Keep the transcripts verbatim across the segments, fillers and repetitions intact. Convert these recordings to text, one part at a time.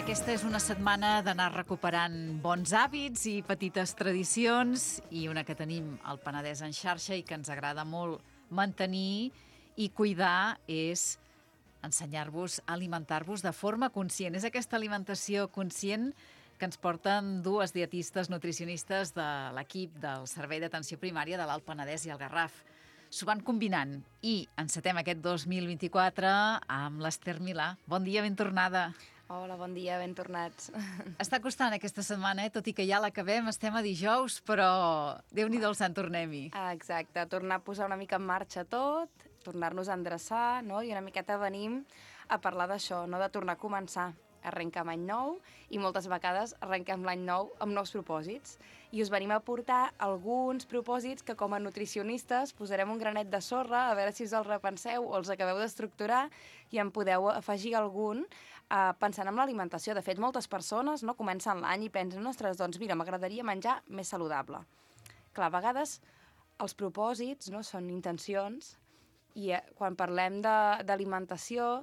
Aquesta és una setmana d'anar recuperant bons hàbits i petites tradicions, i una que tenim al Penedès en xarxa i que ens agrada molt mantenir i cuidar és ensenyar-vos a alimentar-vos de forma conscient. És aquesta alimentació conscient que ens porten dues dietistes nutricionistes de l'equip del Servei d'Atenció Primària de l'Alt Penedès i el Garraf. S'ho van combinant i encetem aquest dos mil vint-i-quatre amb l'Ester Milà. Bon dia, ben tornada. Hola, bon dia, ben tornats. Està costant aquesta setmana, eh? Tot i que ja l'acabem, estem a dijous, però Déu-n'hi-do el sant tornem-hi. Ah, exacte, tornar a posar una mica en marxa tot, tornar-nos a endreçar, no? I una miqueta venim a parlar d'això, no? De tornar a començar. Arrenquem any nou i moltes vegades arrenquem l'any nou amb nous propòsits. I us venim a portar alguns propòsits que com a nutricionistes posarem un granet de sorra a veure si us els repenseu o els acabeu d'estructurar i en podeu afegir algun eh, pensant en l'alimentació. De fet, moltes persones no comencen l'any i pensen, ostres, doncs mira, m'agradaria menjar més saludable. Clar, a vegades els propòsits no, són intencions i eh, quan parlem d'alimentació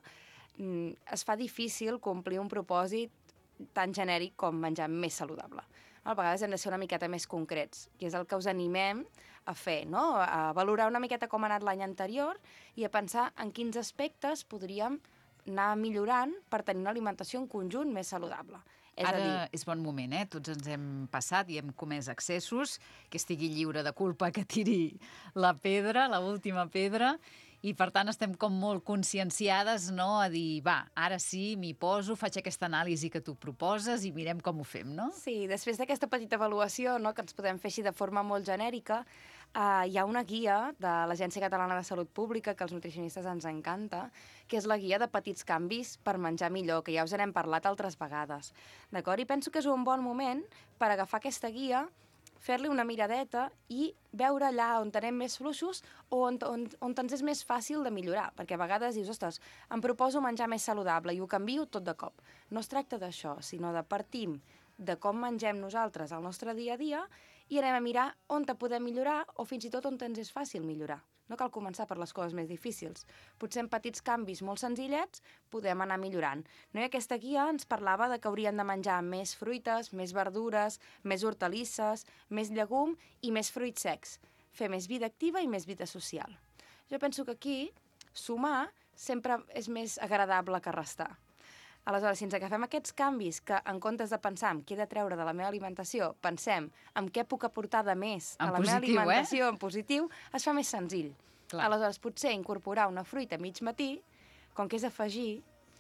es fa difícil complir un propòsit tan genèric com menjar més saludable. A vegades hem de ser una miqueta més concrets, que és el que us animem a fer, no? A valorar una miqueta com ha anat l'any anterior i a pensar en quins aspectes podríem anar millorant per tenir una alimentació en conjunt més saludable. És Ara a dir... és bon moment, eh? Tots ens hem passat i hem comès excessos, que estigui lliure de culpa que tiri la pedra, la última pedra, i per tant estem com molt conscienciades, no?, a dir, va, ara sí, m'hi poso, faig aquesta anàlisi que tu proposes i mirem com ho fem, no? Sí, després d'aquesta petita avaluació, no?, que ens podem fer així de forma molt genèrica, Uh, hi ha una guia de l'Agència Catalana de Salut Pública que als nutricionistes ens encanta, que és la guia de petits canvis per menjar millor, que ja us n'hem parlat altres vegades. D'acord? I penso que és un bon moment per agafar aquesta guia, fer-li una miradeta i veure allà on tenem més fluixos o on, on, on ens és més fàcil de millorar, perquè a vegades dius, ostres, em proposo menjar més saludable i ho canvio tot de cop. No es tracta d'això, sinó de partim de com mengem nosaltres al nostre dia a dia i anem a mirar on te podem millorar o fins i tot on ens és fàcil millorar. No cal començar per les coses més difícils. Potser en petits canvis molt senzillets podem anar millorant. No? I aquesta guia ens parlava de que hauríem de menjar més fruites, més verdures, més hortalisses, més llegum i més fruits secs. Fer més vida activa i més vida social. Jo penso que aquí sumar sempre és més agradable que restar. Aleshores, si ens agafem aquests canvis que, en comptes de pensar en què he de treure de la meva alimentació, pensem en què puc aportar de més en a la positiu, meva alimentació eh? en positiu, es fa més senzill. Clar. Aleshores, potser incorporar una fruita a mig matí, com que és afegir,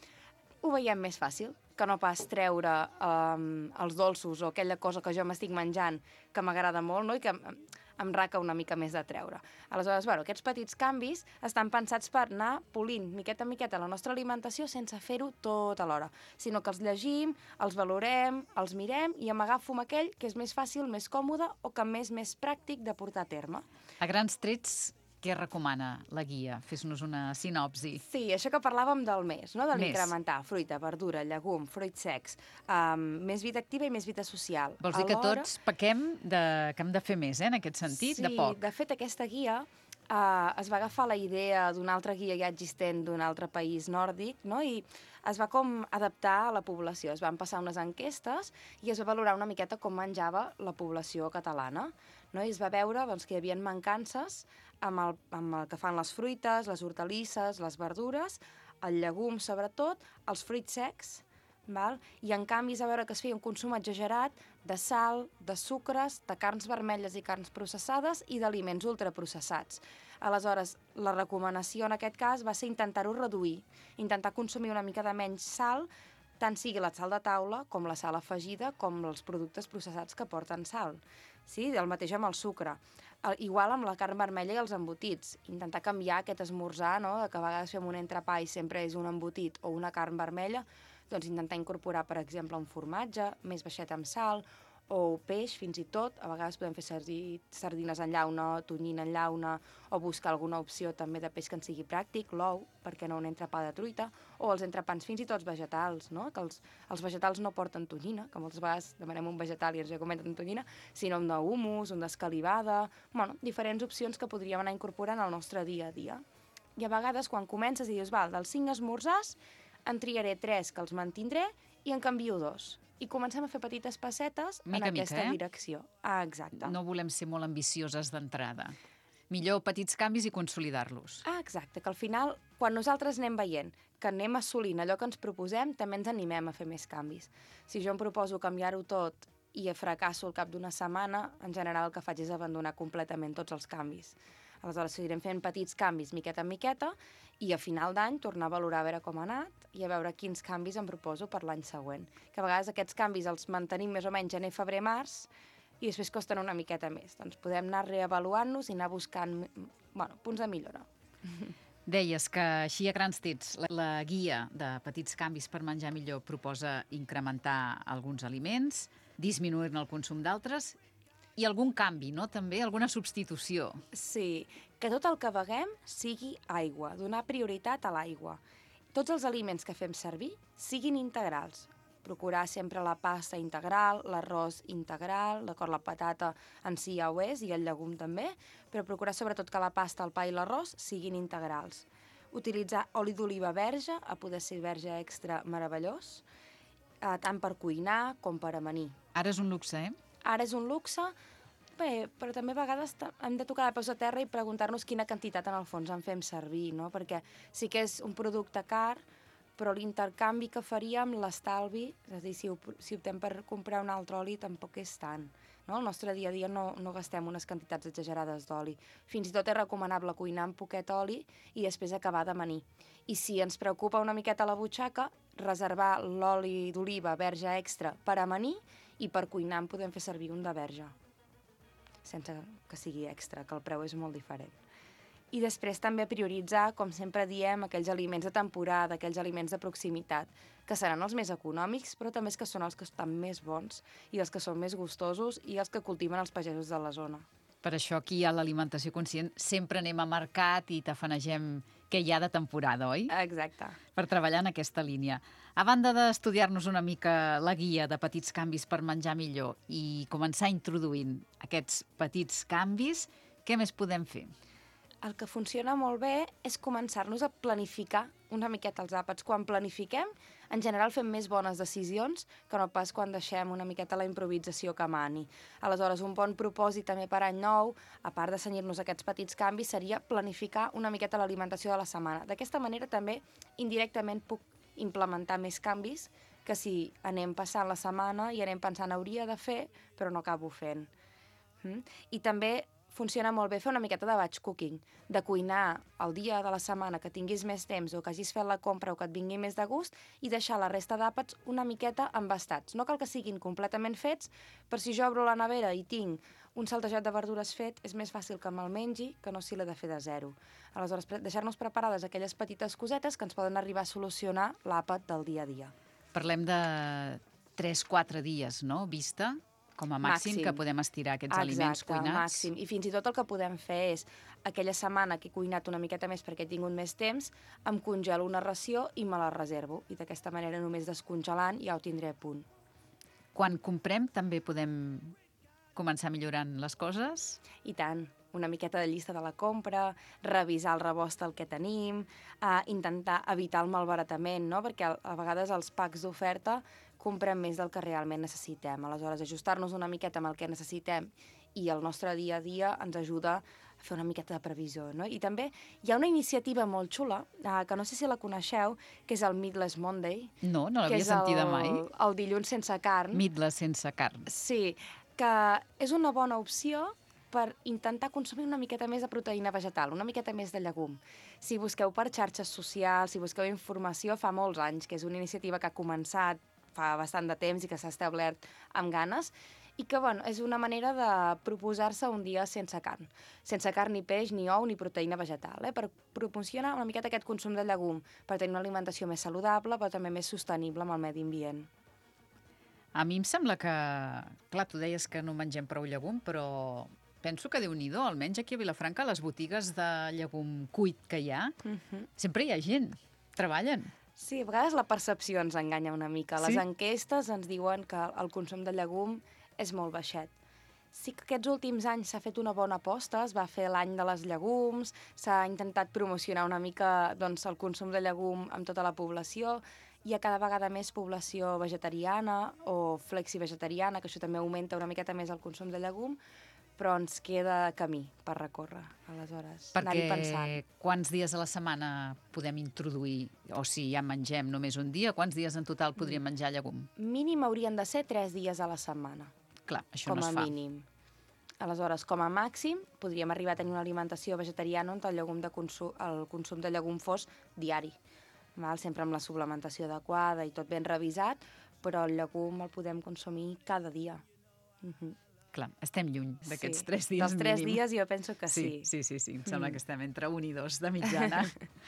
ho veiem més fàcil, que no pas treure um, els dolços o aquella cosa que jo m'estic menjant que m'agrada molt, no?, i que em, em raca una mica més de treure. Aleshores, bueno, aquests petits canvis estan pensats per anar polint miqueta en miqueta la nostra alimentació sense fer-ho tot alhora, sinó que els llegim, els valorem, els mirem i em agafo amb aquell que és més fàcil, més còmode o que m'és més pràctic de portar a terme. A grans trets, què recomana la guia? Fes-nos una sinopsi. Sí, això que parlàvem del mes, no? De l'incrementar fruita, verdura, llegum, fruits secs, um, més vida activa i més vida social. Vols dir que tots pequem de, que hem de fer més, eh, en aquest sentit, sí, de poc? Sí, de fet, aquesta guia uh, es va agafar la idea d'una altra guia ja existent d'un altre país nòrdic, no?, i es va com adaptar a la població. Es van passar unes enquestes i es va valorar una miqueta com menjava la població catalana, no? I es va veure doncs, que hi havia mancances amb el, amb el que fan les fruites, les hortalisses, les verdures, el llegum sobretot, els fruits secs, val? I en canvi es va veure que es feia un consum exagerat de sal, de sucres, de carns vermelles i carns processades i d'aliments ultraprocessats. Aleshores, la recomanació en aquest cas va ser intentar-ho reduir, intentar consumir una mica de menys sal, tant sigui la sal de taula com la sal afegida com els productes processats que porten sal. Sí, el mateix amb el sucre. El, igual amb la carn vermella i els embotits. Intentar canviar aquest esmorzar, no?, que a vegades fem un entrepà i sempre és un embotit o una carn vermella, doncs intentar incorporar, per exemple, un formatge, més baixet amb sal, o peix, fins i tot. A vegades podem fer sardines en llauna, tonyina en llauna, o buscar alguna opció també de peix que ens sigui pràctic, l'ou, perquè no un entrepà de truita, o els entrepans fins i tot vegetals, no?, que els, els vegetals no porten tonyina, que moltes vegades demanem un vegetal i ens comenten tonyina, sinó un d'humus, un d'escalivada, bueno, diferents opcions que podríem anar incorporant al nostre dia a dia. I a vegades quan comences i dius, val, dels cinc esmorzars en triaré tres que els mantindré i en canvio dos. I comencem a fer petites passetes mica, en aquesta mica, eh? direcció. Ah, exacte. No volem ser molt ambicioses d'entrada. Millor petits canvis i consolidar-los. Ah, exacte, que al final, quan nosaltres anem veient que anem assolint allò que ens proposem, també ens animem a fer més canvis. Si jo em proposo canviar-ho tot i fracasso al cap d'una setmana, en general el que faig és abandonar completament tots els canvis. Aleshores, seguirem fent petits canvis, miqueta en miqueta, i a final d'any tornar a valorar a veure com ha anat i a veure quins canvis em proposo per l'any següent. Que a vegades aquests canvis els mantenim més o menys gener, febrer, març, i després costen una miqueta més. Doncs podem anar reavaluant-nos i anar buscant bueno, punts de millora. Deies que així a grans trets la, la guia de petits canvis per menjar millor proposa incrementar alguns aliments, disminuir-ne el consum d'altres i algun canvi, no? També alguna substitució. Sí, que tot el que beguem sigui aigua, donar prioritat a l'aigua. Tots els aliments que fem servir siguin integrals. Procurar sempre la pasta integral, l'arròs integral, d'acord, la patata en si ja ho és, i el llegum també, però procurar sobretot que la pasta, el pa i l'arròs siguin integrals. Utilitzar oli d'oliva verge, a poder ser verge extra meravellós, eh, tant per cuinar com per amanir. Ara és un luxe, eh? Ara és un luxe, bé, però també a vegades hem de tocar de peus a terra i preguntar-nos quina quantitat en el fons en fem servir, no? Perquè sí que és un producte car, però l'intercanvi que faríem, l'estalvi, és a dir, si, si optem per comprar un altre oli, tampoc és tant. No? Al nostre dia a dia no, no gastem unes quantitats exagerades d'oli. Fins i tot és recomanable cuinar amb poquet oli i després acabar d'amanir. I si ens preocupa una miqueta la butxaca, reservar l'oli d'oliva verge extra per amanir i per cuinar en podem fer servir un de verge, sense que sigui extra, que el preu és molt diferent. I després també prioritzar, com sempre diem, aquells aliments de temporada, aquells aliments de proximitat, que seran els més econòmics, però també és que són els que estan més bons i els que són més gustosos i els que cultiven els pagesos de la zona. Per això aquí a l'Alimentació Conscient sempre anem a mercat i tafanegem què hi ha de temporada, oi? Exacte. Per treballar en aquesta línia. A banda d'estudiar-nos una mica la guia de petits canvis per menjar millor i començar introduint aquests petits canvis, què més podem fer? El que funciona molt bé és començar-nos a planificar una miqueta els àpats. Quan planifiquem, en general fem més bones decisions que no pas quan deixem una miqueta la improvisació que mani. Aleshores, un bon propòsit també per any nou, a part de cenyir-nos aquests petits canvis, seria planificar una miqueta l'alimentació de la setmana. D'aquesta manera també indirectament puc implementar més canvis que si anem passant la setmana i anem pensant hauria de fer, però no acabo fent. Mm? I també funciona molt bé fer una miqueta de batch cooking, de cuinar el dia de la setmana que tinguis més temps o que hagis fet la compra o que et vingui més de gust i deixar la resta d'àpats una miqueta embastats. No cal que siguin completament fets, però si jo obro la nevera i tinc un saltejat de verdures fet, és més fàcil que me'l mengi que no si l'he de fer de zero. Aleshores, deixar-nos preparades aquelles petites cosetes que ens poden arribar a solucionar l'àpat del dia a dia. Parlem de tres quatre dies, no?, vista? Com a màxim, màxim, que podem estirar aquests Exacte, aliments cuinats. Exacte, màxim. I fins i tot el que podem fer és, aquella setmana que he cuinat una miqueta més perquè he tingut més temps, em congelo una ració i me la reservo. I d'aquesta manera, només descongelant, ja ho tindré a punt. Quan comprem, també podem començar millorant les coses? I tant. Una miqueta de llista de la compra, revisar el rebost del que tenim, eh, intentar evitar el malbaratament, no? Perquè a, a vegades els packs d'oferta comprem més del que realment necessitem. Aleshores, ajustar-nos una miqueta amb el que necessitem i el nostre dia a dia ens ajuda a fer una miqueta de previsió, no? I també hi ha una iniciativa molt xula, eh, que no sé si la coneixeu, que és el Meatless Monday. No, no l'havia sentida mai. Que és el, el dilluns sense carn. Meatless sense carn. Sí, que és una bona opció per intentar consumir una miqueta més de proteïna vegetal, una miqueta més de llegum. Si busqueu per xarxes socials, si busqueu informació, fa molts anys, que és una iniciativa que ha començat fa bastant de temps i que s'ha establert amb ganes, i que, bueno, és una manera de proposar-se un dia sense carn. Sense carn, ni peix, ni ou, ni proteïna vegetal, eh? Per proporcionar una miqueta aquest consum de llegum, per tenir una alimentació més saludable, però també més sostenible amb el medi ambient. A mi em sembla que, clar, tu deies que no mengem prou llegum, però penso que Déu-n'hi-do, almenys aquí a Vilafranca, les botigues de llegum cuit que hi ha, uh-huh. sempre hi ha gent, treballen. Sí, a vegades la percepció ens enganya una mica. Les sí? enquestes ens diuen que el consum de llegum és molt baixet. Sí que aquests últims anys s'ha fet una bona aposta, es va fer l'any de les llegums, s'ha intentat promocionar una mica doncs, el consum de llegum amb tota la població, hi ha cada vegada més població vegetariana o flexi-vegetariana, que això també augmenta una miqueta més el consum de llegum, però ens queda camí per recórrer, aleshores, anar-hi pensant. Perquè quants dies a la setmana podem introduir, o si ja mengem només un dia, quants dies en total podríem menjar llegum? Mínim haurien de ser tres dies a la setmana. Clar, això com no es a fa. mínim. Aleshores, com a màxim, podríem arribar a tenir una alimentació vegetariana on el, llegum de consum, el consum de llegum fos diari. Val? Sempre amb la suplementació adequada i tot ben revisat, però el llegum el podem consumir cada dia. Uh-huh. Clar, estem lluny d'aquests Sí. tres dies Dels tres mínim. dies jo penso que sí. Sí, sí, sí, sí. Em sembla Mm. que estem entre un i dos de mitjana.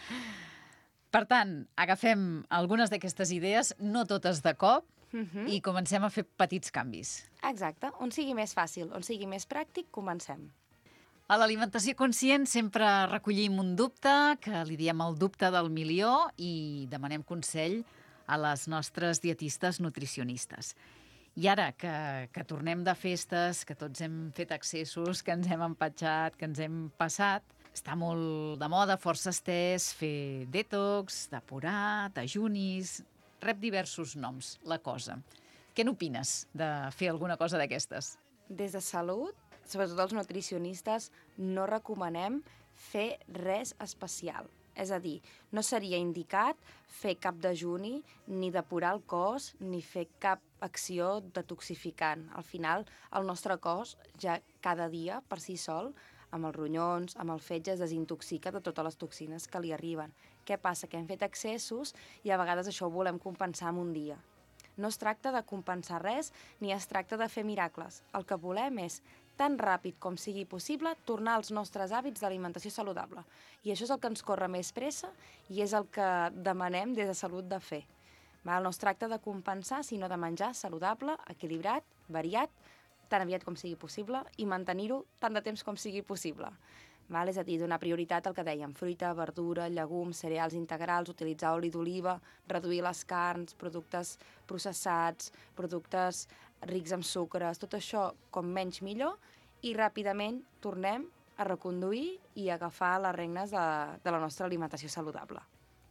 Per tant, agafem algunes d'aquestes idees, no totes de cop, Uh-huh. i comencem a fer petits canvis. Exacte. On sigui més fàcil, on sigui més pràctic, comencem. A l'alimentació conscient sempre recollim un dubte, que li diem el dubte del milió, i demanem consell a les nostres dietistes nutricionistes. I ara que, que tornem de festes, que tots hem fet excessos, que ens hem empatxat, que ens hem passat, està molt de moda, força estès, fer detox, depurar, dejunis... Rep diversos noms, la cosa. Què n'opines de fer alguna cosa d'aquestes? Des de salut, sobretot els nutricionistes, no recomanem fer res especial. És a dir, no seria indicat fer cap dejuni, ni depurar el cos, ni fer cap acció detoxificant. Al final, el nostre cos ja cada dia, per si sol, amb els ronyons, amb el fetge, es desintoxica de totes les toxines que li arriben. Què passa? Que hem fet excessos i a vegades això ho volem compensar en un dia. No es tracta de compensar res ni es tracta de fer miracles. El que volem és, tan ràpid com sigui possible, tornar als nostres hàbits d'alimentació saludable. I això és el que ens corre més pressa i és el que demanem des de salut de fer. Val? No es tracta de compensar, sinó de menjar saludable, equilibrat, variat, tan aviat com sigui possible i mantenir-ho tant de temps com sigui possible. Val? És a dir, donar prioritat al que dèiem, fruita, verdura, llegums, cereals integrals, utilitzar oli d'oliva, reduir les carns, productes processats, productes rics en sucres, tot això com menys millor, i ràpidament tornem a reconduir i a agafar les regnes de, de la nostra alimentació saludable.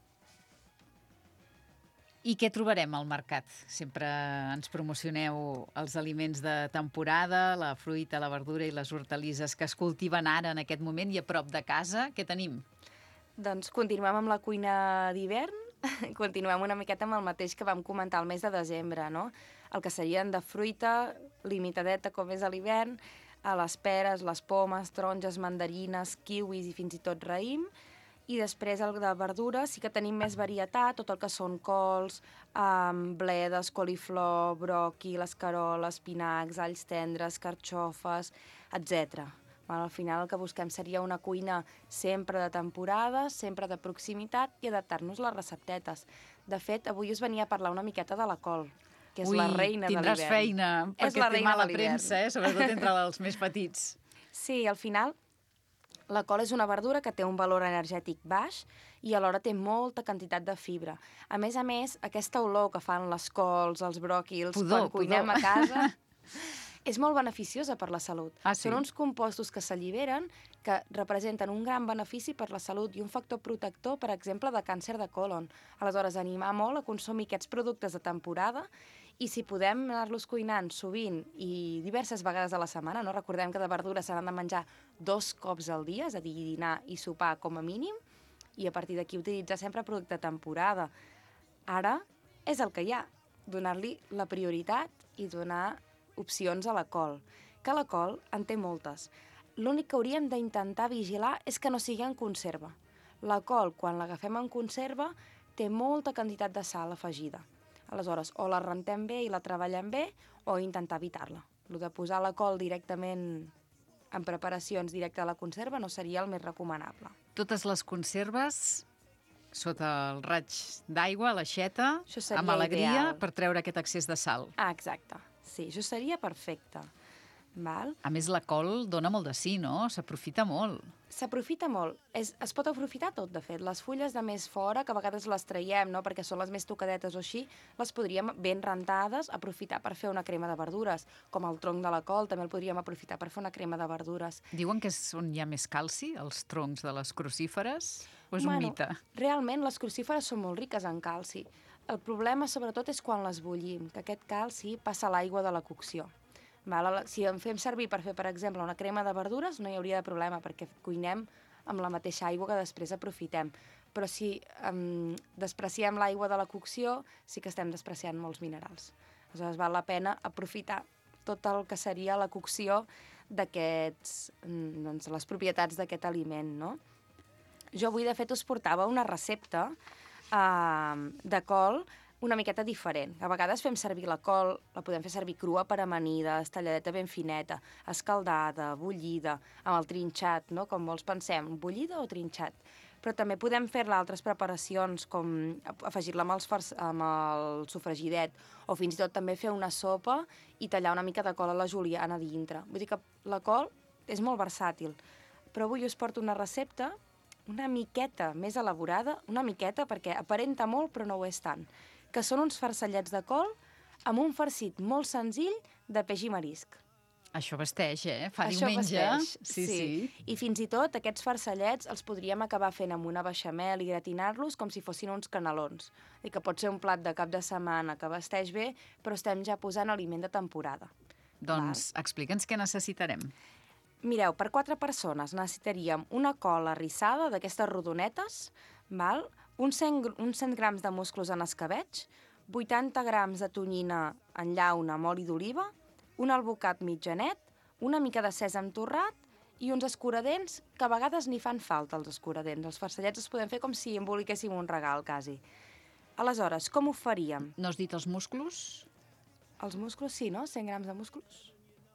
I què trobarem al mercat? Sempre ens promocioneu els aliments de temporada, la fruita, la verdura i les hortalisses que es cultiven ara en aquest moment i a prop de casa. Què tenim? Doncs continuem amb la cuina d'hivern, continuem una miqueta amb el mateix que vam comentar el mes de desembre, no? El que serien de fruita, limitadeta com és a l'hivern, a les peres, les pomes, taronges, mandarines, kiwis i fins i tot raïm. I després el de verdures sí que tenim més varietat, tot el que són cols, um, bledes, coliflor, broqui, l'escarola, espinacs, alls tendres, carxofes, etcètera. Al final el que busquem seria una cuina sempre de temporada, sempre de proximitat i adaptar-nos les receptetes. De fet, avui us venia a parlar una miqueta de la col, que és Ui, la reina de l'hivern. tindràs feina, És perquè la té reina mala de l'hivern. premsa, eh? Sobretot entre els més petits. Sí, al final la col és una verdura que té un valor energètic baix i alhora té molta quantitat de fibra. A més a més, aquesta olor que fan les cols, els bròquils, Pudor, quan cuinem pudor. a casa, és molt beneficiosa per la salut. Ah, sí? Són uns compostos que s'alliberen que representen un gran benefici per la salut i un factor protector, per exemple, de càncer de colon. Aleshores, animar molt a consumir aquests productes de temporada i si podem anar-los cuinant sovint i diverses vegades a la setmana, no? Recordem que de verdures s'han de menjar dos cops al dia, és a dir, dinar i sopar com a mínim, i a partir d'aquí utilitzar sempre producte de temporada. Ara és el que hi ha, donar-li la prioritat i donar opcions a la col, que la col en té moltes. L'únic que hauríem d'intentar vigilar és que no sigui en conserva. La col, quan l'agafem en conserva, té molta quantitat de sal afegida. Aleshores, o la rentem bé i la treballem bé, o intentar evitar-la. El de posar la col directament en preparacions directe a la conserva no seria el més recomanable. Totes les conserves sota el raig d'aigua, l'aixeta, Això seria amb alegria, ideal. per treure aquest excés de sal. Ah, exacte. Sí, això seria perfecte. Val? A més, la col dona molt de sí, no? S'aprofita molt. S'aprofita molt. Es, es pot aprofitar tot, de fet. Les fulles de més fora, que a vegades les traiem, no?, perquè són les més tocadetes o així, les podríem, ben rentades, aprofitar per fer una crema de verdures. Com el tronc de la col, també el podríem aprofitar per fer una crema de verdures. Diuen que és on hi ha més calci, els troncs de les crucíferes, o és un Bueno, mite? Realment, les crucíferes són molt riques en calci. El problema, sobretot, és quan les bullim, que aquest calci passa a l'aigua de la cocció. Val? Si en fem servir per fer, per exemple, una crema de verdures, no hi hauria de problema, perquè cuinem amb la mateixa aigua que després aprofitem. Però si um, despreciem l'aigua de la cocció, sí que estem despreciant molts minerals. Aleshores, val la pena aprofitar tot el que seria la cocció d'aquests, doncs, les propietats d'aquest aliment, no? Jo avui, de fet, us portava una recepta uh, de col una miqueta diferent. A vegades fem servir la col, la podem fer servir crua per amanides, talladeta ben fineta, escaldada, bullida, amb el trinxat, no? Com molts pensem, bullida o trinxat. Però també podem fer-la altres preparacions, com afegir-la amb, els farc... amb el sofregidet, o fins i tot també fer una sopa i tallar una mica de col a la juliana dintre. Vull dir que la col és molt versàtil. Però avui us porto una recepta una miqueta més elaborada, una miqueta perquè aparenta molt però no ho és tant, que són uns farcellets de col amb un farcit molt senzill de peix i marisc. Això vesteix, eh? Fa Això diumenge. vesteix, Sí, sí. sí. I fins i tot aquests farcellets els podríem acabar fent amb una beixamel i gratinar-los com si fossin uns canelons. I que pot ser un plat de cap de setmana que vesteix bé, però estem ja posant aliment de temporada. Doncs explica'ns què necessitarem. Mireu, per quatre persones necessitaríem una col arrissada d'aquestes rodonetes, val? Uns cent, uns cent grams de musclos en escabeig, vuitanta grams de tonyina en llauna amb oli d'oliva, un albocat mitjanet, una mica de sèsam torrat i uns escuradents, que a vegades ni fan falta, els escuradents. Els farcellets els podem fer com si emboliquéssim un regal, quasi. Aleshores, com ho faríem? No has dit els musclos? Els musclos, sí, no? cent grams de musclos.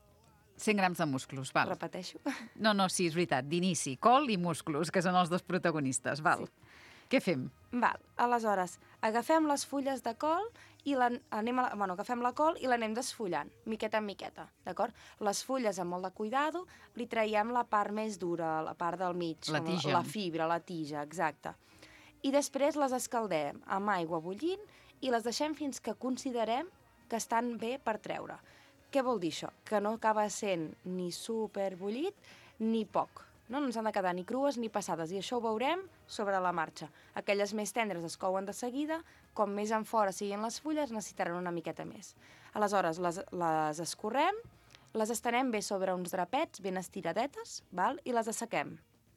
cent grams de musclos, val. Repeteixo. No, no, sí, és veritat. D'inici, col i musclos, que són els dos protagonistes, val. Sí. Què fem? Val, aleshores, agafem les fulles de col i la, anem a, bueno, agafem la col i l'anem desfullant, miqueta en miqueta, d'acord? Les fulles, amb molt de cuidado, li traiem la part més dura, la part del mig. La tija. La fibra, la tija, exacte. I després les escaldem amb aigua bullint i les deixem fins que considerem que estan bé per treure. Què vol dir això? Que no acaba sent ni super bullit ni poc. No, no ens han de quedar ni crues ni passades, i això ho veurem sobre la marxa. Aquelles més tendres es couen de seguida, com més en fora siguin les fulles, necessitaran una miqueta més. Aleshores, les, les escorrem, les estenem bé sobre uns drapets ben estiradetes, val? I les assequem.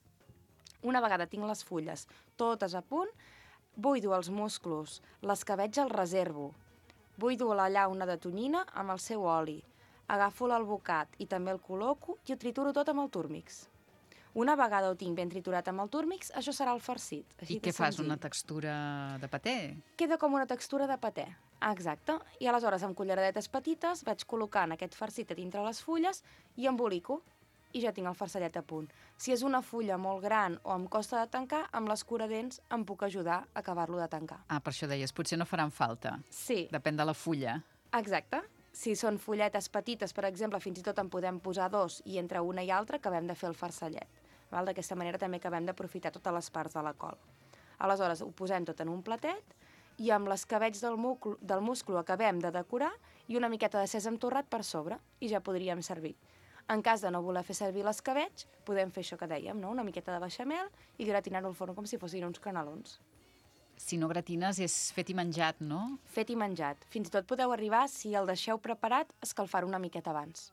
Una vegada tinc les fulles totes a punt, buido els musclos, l'escabeig el reservo, buido la llauna de tonyina amb el seu oli, agafo l'albocat i també el col·loco i ho trituro tot amb el túrmix. Una vegada ho tinc ben triturat amb el túrmix, això serà el farcit. Així I què fas, senzill. una textura de paté? Queda com una textura de paté. Exacte. I aleshores, amb culleradetes petites, vaig col·locant aquest farcit a dintre les fulles i embolico. I ja tinc el farcellet a punt. Si és una fulla molt gran o em costa de tancar, amb l'escuradents em puc ajudar a acabar-lo de tancar. Ah, per això deies, potser no faran falta. Sí. Depèn de la fulla. Exacte. Si són fulletes petites, per exemple, fins i tot en podem posar dos i entre una i altra acabem de fer el farcellet. D'aquesta manera també acabem d'aprofitar totes les parts de la col. Aleshores, ho posem tot en un platet i amb l'escabeig del, del musclo acabem de decorar i una miqueta de sèsam torrat per sobre i ja podríem servir. En cas de no voler fer servir l'escabeig, podem fer això que dèiem, no? Una miqueta de beixamel i gratinar-ho al forn com si fossin uns canelons. Si no gratines és fet i menjat, no? Fet i menjat. Fins i tot podeu arribar, si el deixeu preparat, a escalfar una miqueta abans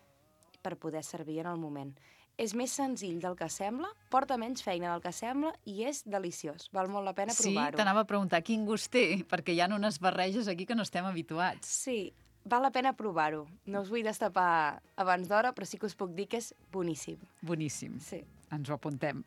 per poder servir en el moment. És més senzill del que sembla, porta menys feina del que sembla i és deliciós. Val molt la pena provar-ho. Sí, t'anava a preguntar quin gust té, perquè hi ha unes barreges aquí que no estem habituats. Sí, val la pena provar-ho. No us vull destapar abans d'hora, però sí que us puc dir que és boníssim. Boníssim. Sí. Ens ho apuntem.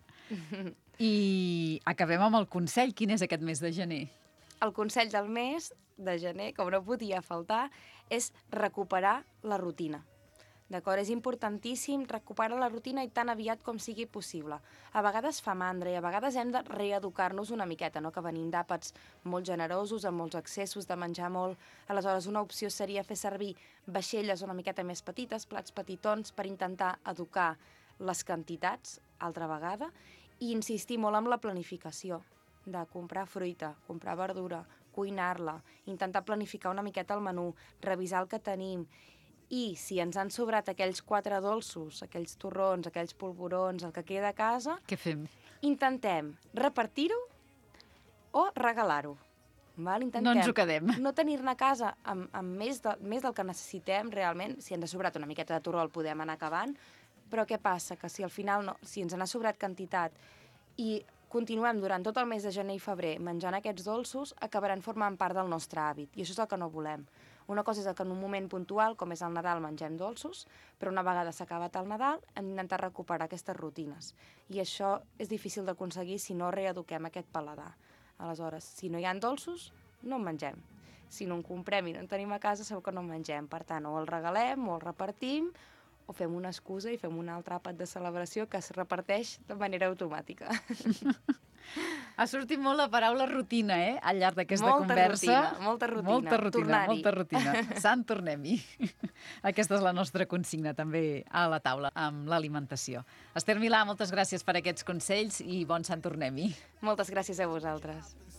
I acabem amb el consell. Quin és aquest mes de gener? El consell del mes de gener, com no podia faltar, és recuperar la rutina. D'acord? És importantíssim recuperar la rutina i tan aviat com sigui possible. A vegades fa mandra i a vegades hem de reeducar-nos una miqueta, no? Que venim d'àpats molt generosos, amb molts excessos de menjar molt. Aleshores, una opció seria fer servir vaixelles una miqueta més petites, plats petitons, per intentar educar les quantitats, altra vegada, i insistir molt en la planificació, de comprar fruita, comprar verdura, cuinar-la, intentar planificar una miqueta el menú, revisar el que tenim. I si ens han sobrat aquells quatre dolços, aquells torrons, aquells polvorons, el que queda a casa, Què fem? intentem repartir-ho o regalar-ho. Val? Intentem no ens ho quedem. no tenir-ne a casa amb, amb més, de, més del que necessitem realment. Si ens ha sobrat una miqueta de torró el podem anar acabant, però què passa? Que si al final no, si ens n'ha sobrat quantitat i continuem durant tot el mes de gener i febrer menjant aquests dolços, acabaran formant part del nostre hàbit, i això és el que no volem. Una cosa és que en un moment puntual, com és el Nadal, mengem dolços, però una vegada s'ha acabat el Nadal hem d'intentar recuperar aquestes rutines. I això és difícil d'aconseguir si no reeduquem aquest paladar. Aleshores, si no hi ha dolços, no en mengem. Si no en comprem i no en tenim a casa, segur que no en mengem. Per tant, o el regalem, o el repartim, o fem una excusa i fem un altre àpat de celebració que es reparteix de manera automàtica. Ha sortit molt la paraula rutina, eh?, al llarg d'aquesta molta conversa. Rutina, molta rutina, molta rutina. Tornar-hi. Molta rutina. Sant tornem-hi. Aquesta és la nostra consigna també a la taula amb l'alimentació. Ester Milà, moltes gràcies per aquests consells i bon Sant tornem-hi. Moltes gràcies a vosaltres.